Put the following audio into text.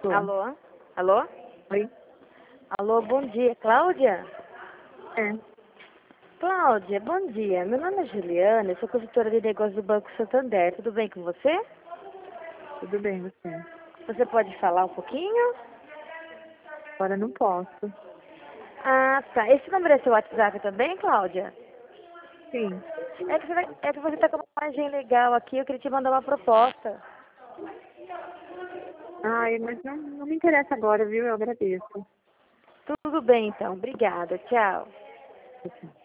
Alô? Alô? Alô? Oi? Alô, bom dia. Cláudia? É, Cláudia, bom dia. Meu nome é Juliana, eu sou consultora de negócios do Banco Santander. Tudo bem com você? tudo bem, você? Você pode falar um pouquinho? Agora não posso. Ah, tá. Esse número é seu WhatsApp também, Cláudia? Sim. É que você tá com uma imagem legal aqui, eu queria te mandar uma proposta. Ai, mas não me interessa agora, viu? Eu agradeço. Tudo bem, então. Obrigada. Tchau.